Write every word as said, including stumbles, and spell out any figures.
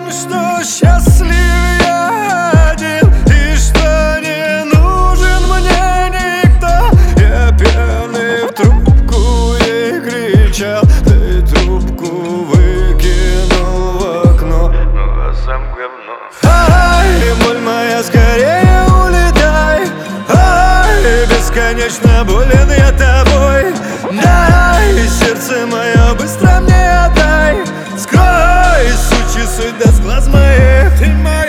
том, что счастлив я один, и что не нужен мне никто. Я пьяный в трубку ей кричал, ты трубку выкинул в окно, ну а сам говно. Ай, боль моя, скорее улетай. Ай, бесконечно болен я тобой. Дай, сердце мое, быстро мне отдай. Скрой, сучий, суть да с глаз моих. Ты моя